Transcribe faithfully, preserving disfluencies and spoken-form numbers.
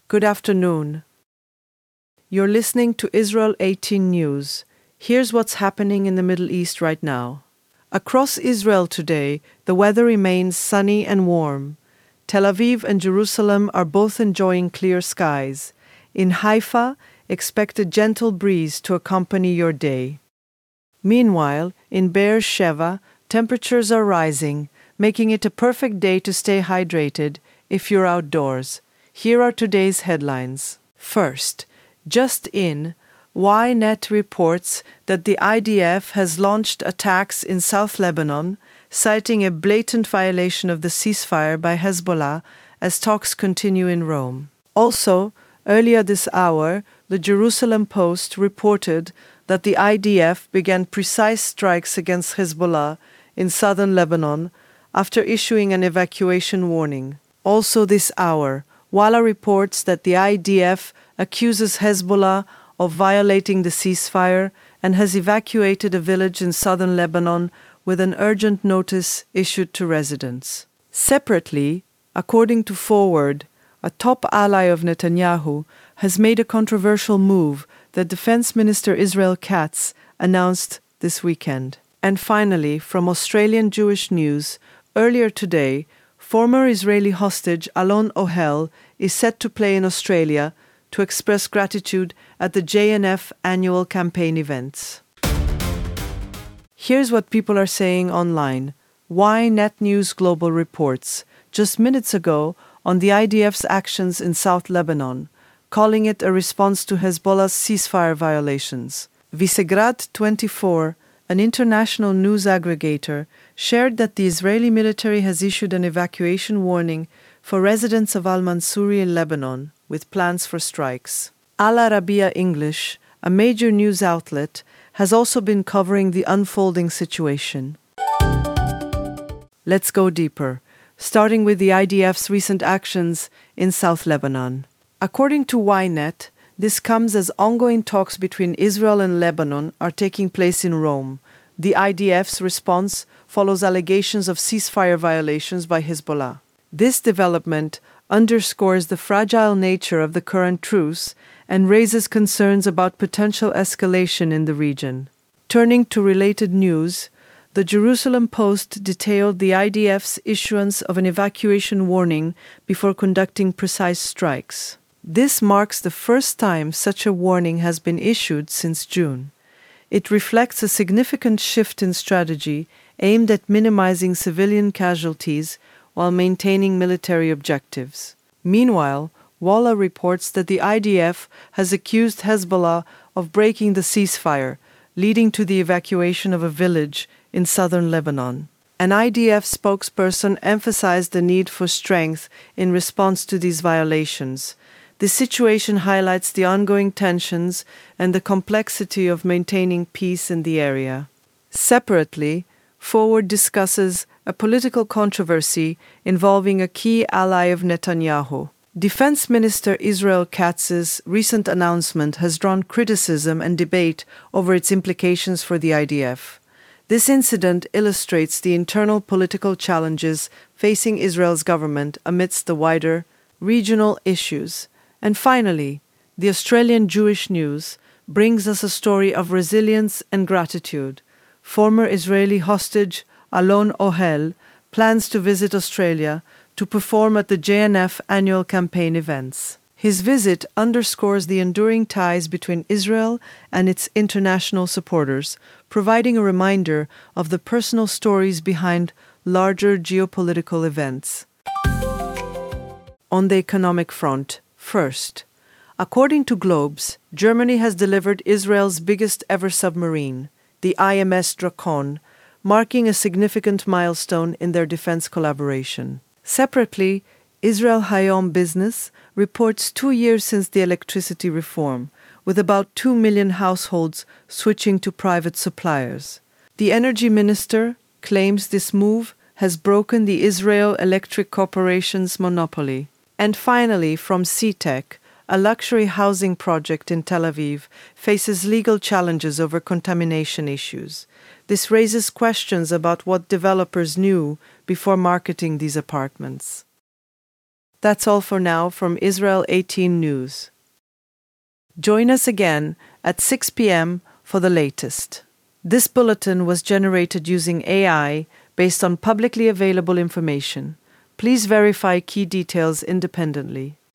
Good afternoon. You're listening to Israel eighteen News. Here's what's happening in the Middle East right now. Across Israel today, the weather remains sunny and warm. Tel Aviv and Jerusalem are both enjoying clear skies. In Haifa, expect a gentle breeze to accompany your day. Meanwhile, in Be'er Sheva, temperatures are rising, making it a perfect day to stay hydrated if you're outdoors. Here are today's headlines. First, just in, Ynet reports that the I D F has launched attacks in South Lebanon, citing a blatant violation of the ceasefire by Hezbollah as talks continue in Rome. Also, earlier this hour, the Jerusalem Post reported that the I D F began precise strikes against Hezbollah in southern Lebanon after issuing an evacuation warning. Also this hour, Walla reports that the I D F accuses Hezbollah of violating the ceasefire and has evacuated a village in southern Lebanon with an urgent notice issued to residents. Separately, according to Forward, a top ally of Netanyahu has made a controversial move that Defense Minister Israel Katz announced this weekend. And finally, from Australian Jewish News, earlier today, former Israeli hostage Alon Ohel is set to play in Australia to express gratitude at the J N F annual campaign events. Here's what people are saying online. Ynet News Global reports, just minutes ago, on the I D F's actions in South Lebanon, calling it a response to Hezbollah's ceasefire violations. Visegrad twenty-four, an international news aggregator, shared that the Israeli military has issued an evacuation warning for residents of Al-Mansouri in Lebanon, with plans for strikes. Al Arabiya English, a major news outlet, has also been covering the unfolding situation. Let's go deeper, starting with the I D F's recent actions in South Lebanon. According to Ynet, this comes as ongoing talks between Israel and Lebanon are taking place in Rome. The I D F's response follows allegations of ceasefire violations by Hezbollah. This development underscores the fragile nature of the current truce and raises concerns about potential escalation in the region. Turning to related news, the Jerusalem Post detailed the I D F's issuance of an evacuation warning before conducting precise strikes. This marks the first time such a warning has been issued since June. It reflects a significant shift in strategy aimed at minimizing civilian casualties while maintaining military objectives. Meanwhile, Walla reports that the I D F has accused Hezbollah of breaking the ceasefire, leading to the evacuation of a village in southern Lebanon. An I D F spokesperson emphasized the need for strength in response to these violations. This situation highlights the ongoing tensions and the complexity of maintaining peace in the area. Separately, Forward discusses a political controversy involving a key ally of Netanyahu. Defense Minister Israel Katz's recent announcement has drawn criticism and debate over its implications for the I D F. This incident illustrates the internal political challenges facing Israel's government amidst the wider regional issues. And finally, the Australian Jewish News brings us a story of resilience and gratitude. Former Israeli hostage Alon Ohel plans to visit Australia to perform at the J N F annual campaign events. His visit underscores the enduring ties between Israel and its international supporters, providing a reminder of the personal stories behind larger geopolitical events. On the economic front, first, according to Globes, Germany has delivered Israel's biggest ever submarine, the I M S Drakon, marking a significant milestone in their defense collaboration. Separately, Israel Hayom Business reports two years since the electricity reform, with about two million households switching to private suppliers. The energy minister claims this move has broken the Israel Electric Corporation's monopoly. And finally, from SeaTech, a luxury housing project in Tel Aviv faces legal challenges over contamination issues. This raises questions about what developers knew before marketing these apartments. That's all for now from Israel eighteen News. Join us again at six p.m. for the latest. This bulletin was generated using A I based on publicly available information. Please verify key details independently.